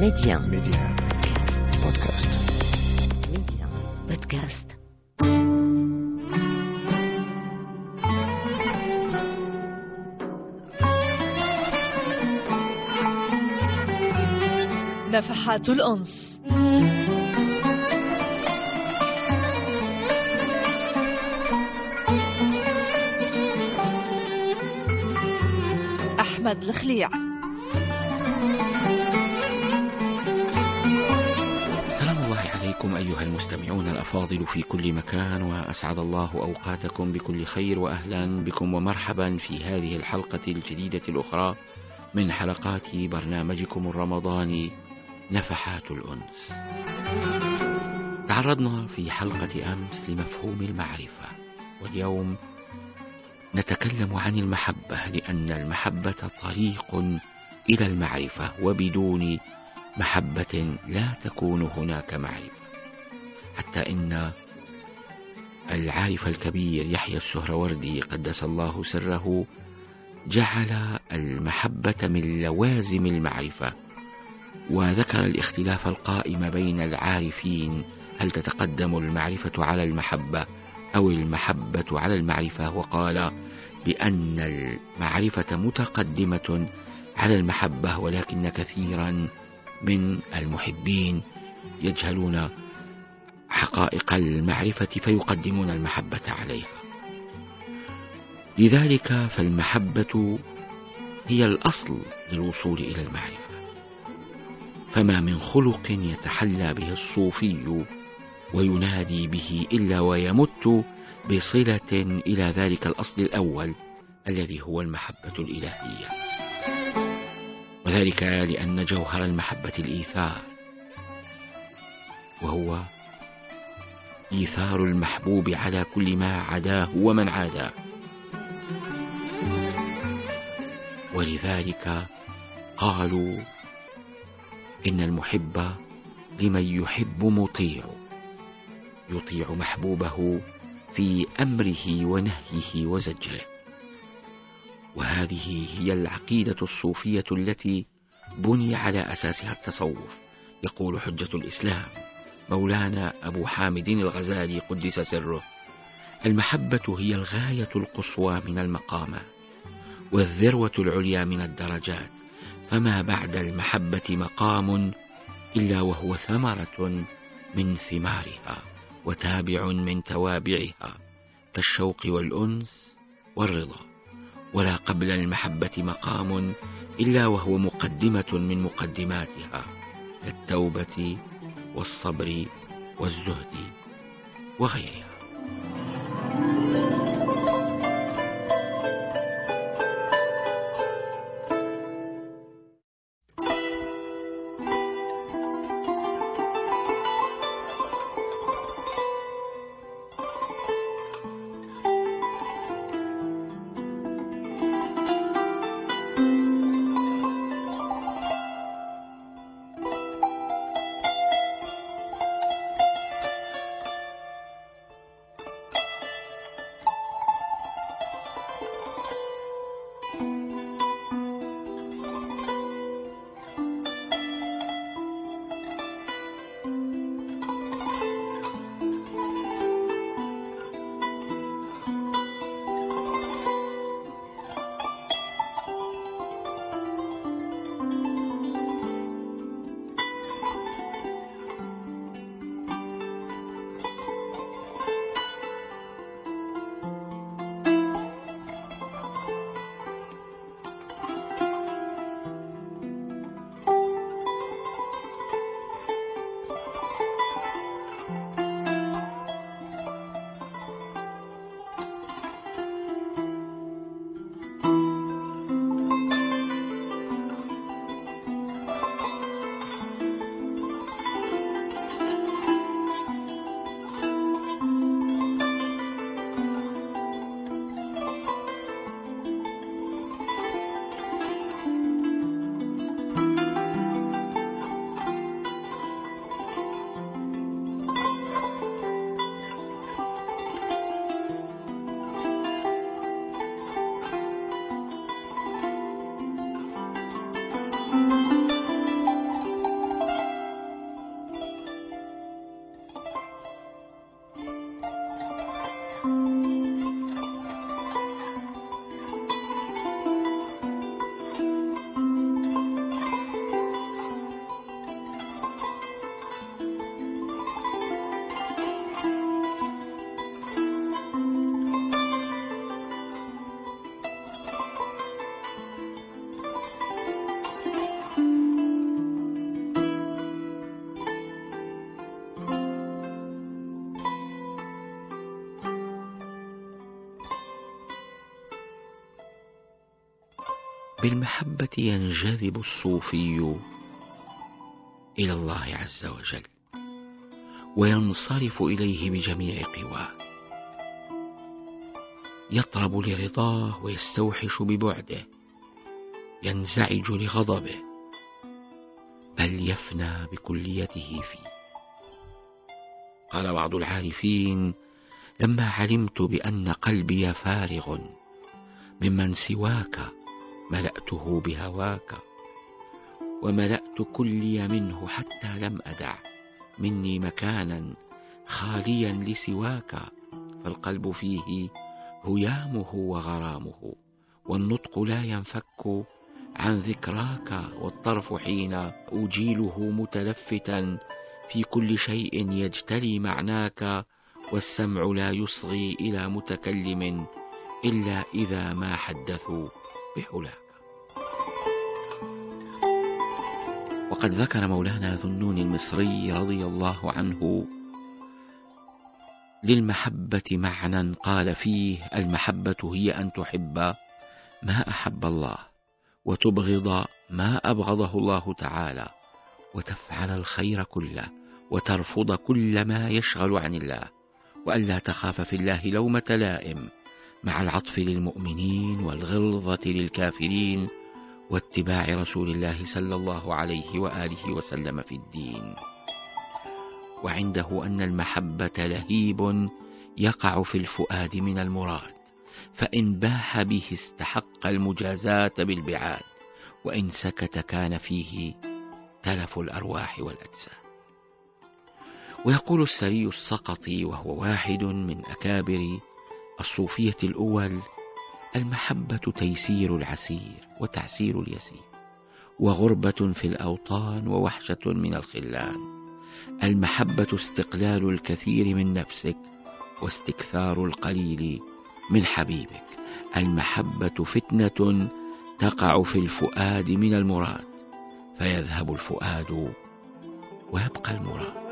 Média Podcast. Média Podcast. نفحات الأنس. أحمد الخليع. سلام الله عليكم أيها المستمعون الأفاضل في كل مكان، وأسعد الله أوقاتكم بكل خير، وأهلا بكم ومرحبا في هذه الحلقة الجديدة الأخرى من حلقات برنامجكم الرمضاني نفحات الأنس. تعرضنا في حلقة أمس لمفهوم المعرفة، واليوم نتكلم عن المحبة، لأن المحبة طريق إلى المعرفة، وبدون محبة لا تكون هناك معرفة. حتى إن العارف الكبير يحيى السهروردي قدس الله سره جعل المحبة من لوازم المعرفة، وذكر الاختلاف القائم بين العارفين: هل تتقدم المعرفة على المحبة أو المحبة على المعرفة؟ وقال بأن المعرفة متقدمة على المحبة، ولكن كثيرا من المحبين يجهلون حقائق المعرفة فيقدمون المحبة عليها. لذلك فالمحبة هي الأصل للوصول إلى المعرفة، فما من خلق يتحلى به الصوفي وينادي به إلا ويمت بصلة إلى ذلك الأصل الأول الذي هو المحبة الإلهية، وذلك لأن جوهر المحبة الإيثار، وهو إيثار المحبوب على كل ما عداه ومن عاداه. ولذلك قالوا إن المحب لمن يحب مطيع، يطيع محبوبه في أمره ونهيه وزجره. وهذه هي العقيدة الصوفية التي بني على أساسها التصوف. يقول حجة الإسلام مولانا أبو حامد الغزالي قدس سره: المحبة هي الغاية القصوى من المقامات، والذروة العليا من الدرجات، فما بعد المحبة مقام إلا وهو ثمرة من ثمارها، وتابع من توابعها، كالشوق والأنس والرضا. ولا قبل المحبة مقام إلا وهو مقدمة من مقدماتها، كالتوبة والصبر والزهد وغيرها. بالمحبة ينجذب الصوفي إلى الله عز وجل وينصرف إليه بجميع قواه، يطرب لرضاه ويستوحش ببعده، ينزعج لغضبه، بل يفنى بكليته فيه. قال بعض العارفين: لما علمت بأن قلبي فارغ ممن سواك ملأته بهواك، وملأت كلي منه حتى لم أدع مني مكانا خاليا لسواك، فالقلب فيه هيامه وغرامه، والنطق لا ينفك عن ذكراك، والطرف حين أجيله متلفتا في كل شيء يجتلي معناك، والسمع لا يصغي إلى متكلم إلا إذا ما حدثوا بحلاك. وقد ذكر مولانا ذو النون المصري رضي الله عنه للمحبة معنى قال فيه: المحبة هي أن تحب ما أحب الله، وتبغض ما أبغضه الله تعالى، وتفعل الخير كله، وترفض كل ما يشغل عن الله، وألا تخاف في الله لومة لائم، مع العطف للمؤمنين والغلظة للكافرين، واتباع رسول الله صلى الله عليه وآله وسلم في الدين. وعنده أن المحبة لهيب يقع في الفؤاد من المراد، فإن باح به استحق المجازاة بالبعاد، وإن سكت كان فيه تلف الأرواح والأجساد. ويقول السري السقطي وهو واحد من أكابر الصوفية الأول: المحبة تيسير العسير وتعسير اليسير، وغربة في الأوطان ووحشة من الخلان. المحبة استقلال الكثير من نفسك، واستكثار القليل من حبيبك. المحبة فتنة تقع في الفؤاد من المراد، فيذهب الفؤاد ويبقى المراد.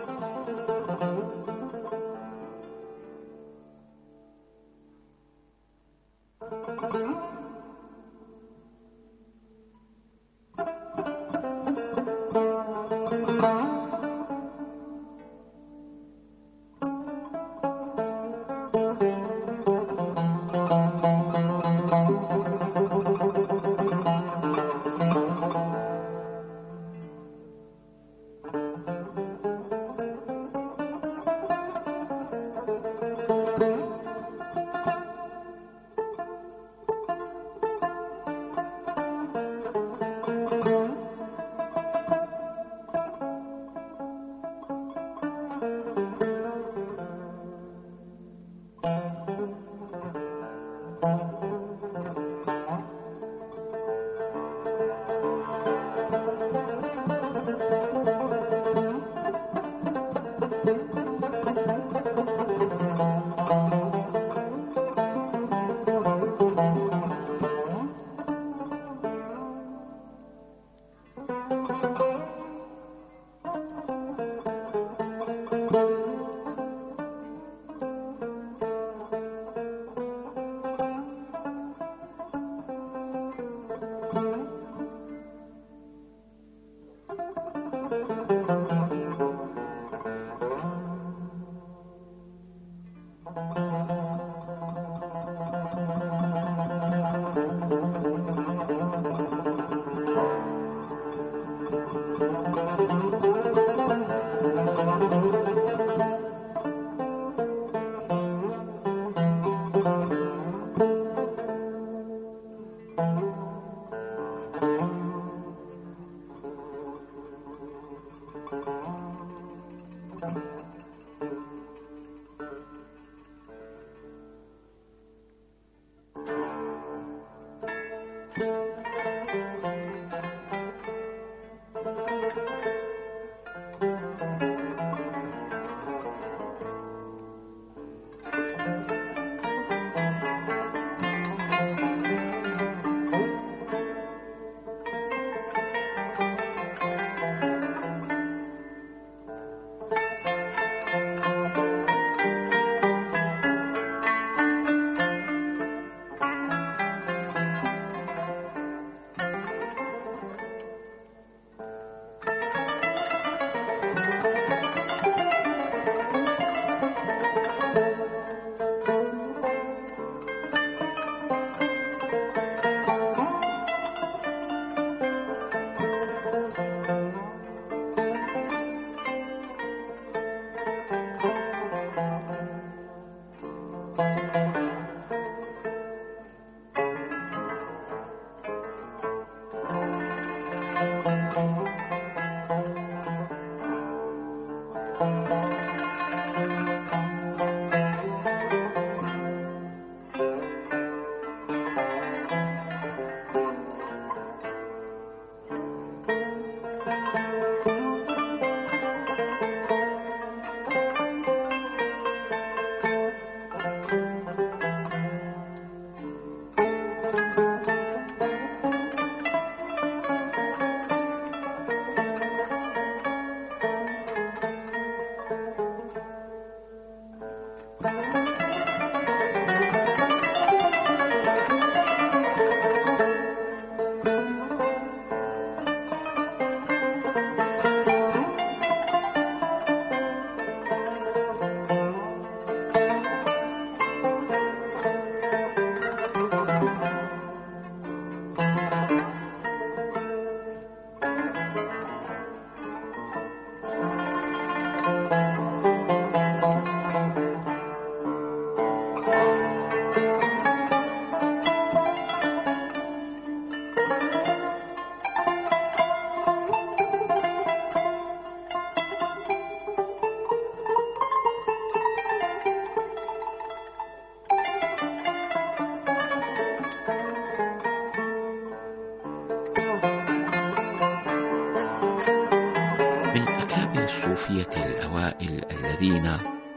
الصوفية الأوائل الذين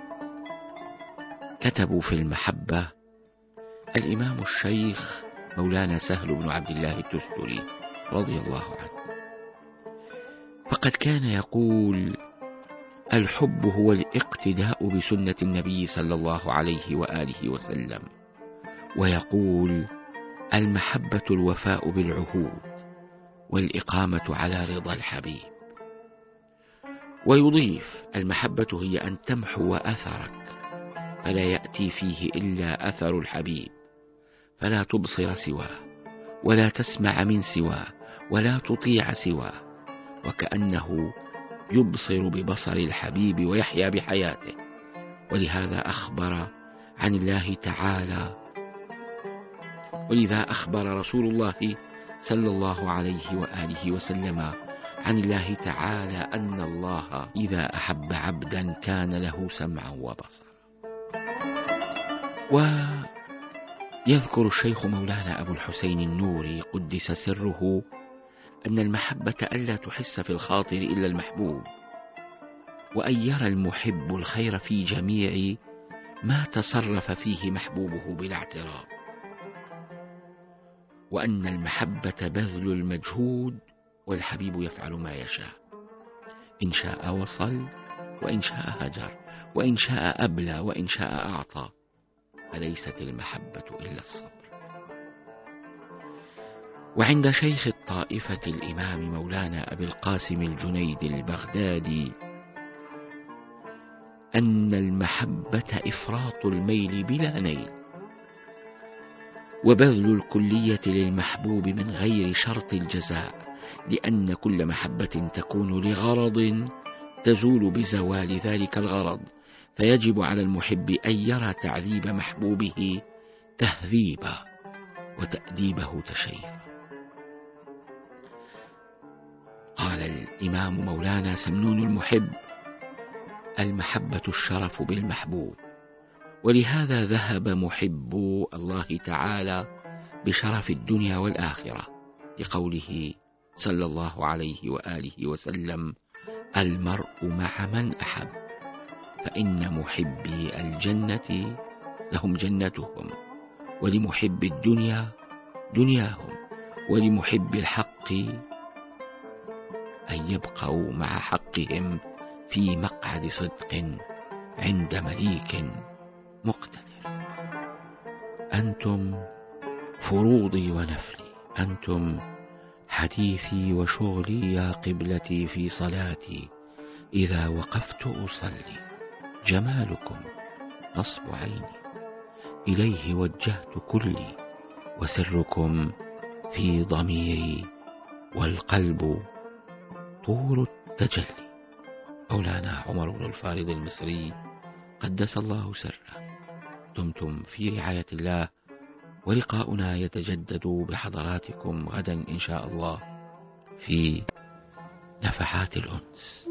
كتبوا في المحبة الإمام الشيخ مولانا سهل بن عبد الله التستري رضي الله عنه، فقد كان يقول: الحب هو الاقتداء بسنة النبي صلى الله عليه وآله وسلم، ويقول: المحبة الوفاء بالعهود والإقامة على رضا الحبيب. ويضيف: المحبة هي أن تمحو أثرك فلا يأتي فيه إلا أثر الحبيب، فلا تبصر سواه ولا تسمع من سواه ولا تطيع سواه، وكأنه يبصر ببصر الحبيب ويحيا بحياته. ولهذا أخبر عن الله تعالى، ولذا أخبر رسول الله صلى الله عليه وآله وسلم عن الله تعالى أن الله إذا أحب عبدا كان له سمعا وبصرا. ويذكر الشيخ مولانا أبو الحسين النوري قدس سره أن المحبة ألا تحس في الخاطر إلا المحبوب، وأن يرى المحب الخير في جميع ما تصرف فيه محبوبه بلا اعتراض، وأن المحبة بذل المجهود والحبيب يفعل ما يشاء، إن شاء وصل وإن شاء هجر وإن شاء أبلى وإن شاء أعطى، فليست المحبة إلا الصبر. وعند شيخ الطائفة الإمام مولانا أبي القاسم الجنيد البغدادي أن المحبة إفراط الميل بلا نيل، وبذل الكلية للمحبوب من غير شرط الجزاء، لأن كل محبة تكون لغرض تزول بزوال ذلك الغرض، فيجب على المحب أن يرى تعذيب محبوبه تهذيبا وتأديبه تشريفا. قال الإمام مولانا سمنون المحب: المحبة الشرف بالمحبوب، ولهذا ذهب محبو الله تعالى بشرف الدنيا والآخرة، لقوله صلى الله عليه وآله وسلم: المرء مع من أحب، فإن محبي الجنة لهم جنتهم، ولمحب الدنيا دنياهم، ولمحب الحق أن يبقوا مع حقهم في مقعد صدق عند مليك مقتدر. أنتم فروضي ونفلي، أنتم حديثي وشغلي، يا قبلتي في صلاتي إذا وقفت أصلي، جمالكم نصب عيني إليه وجهت كلي، وسركم في ضميري والقلب طول التجلي. مولانا عمر بن الفارض المصري قدس الله سره. دمتم في رعاية الله، ولقاؤنا يتجدد بحضراتكم غدا إن شاء الله في نفحات الأنس.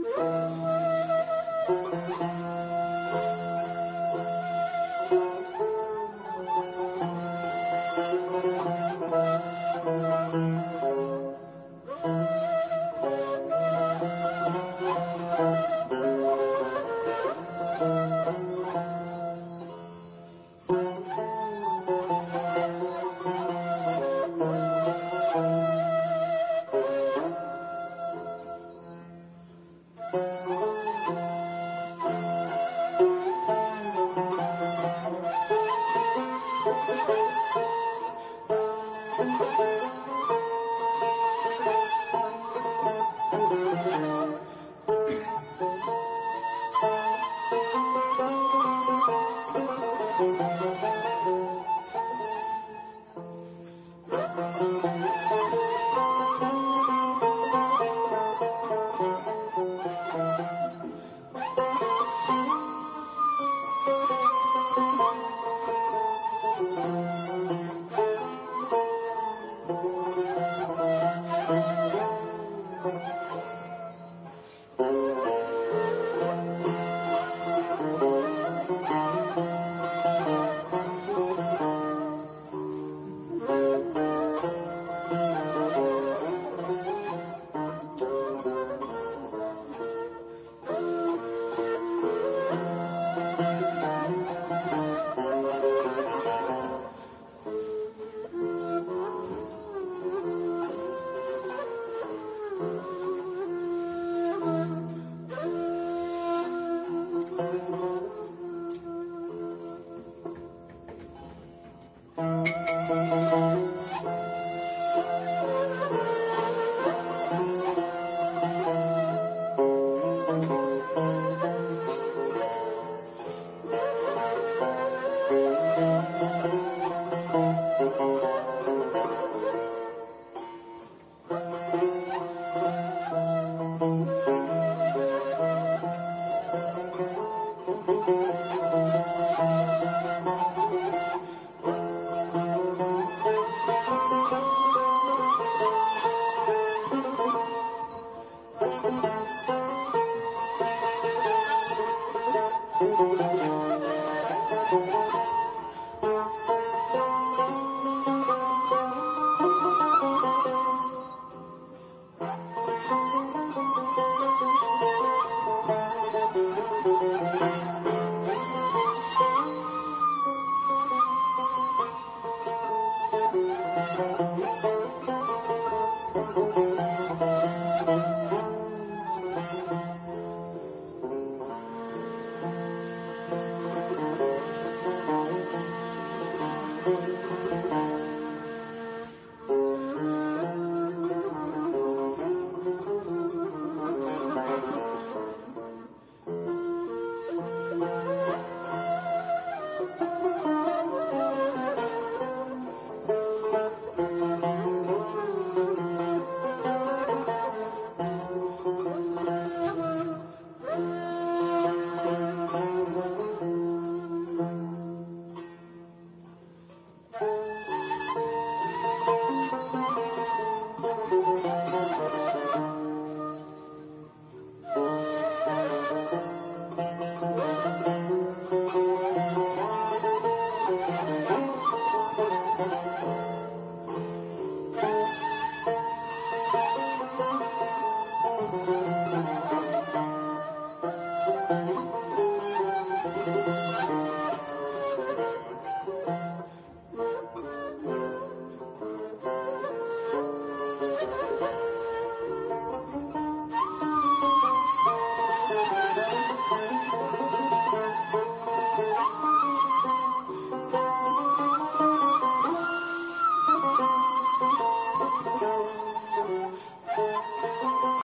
Thank you.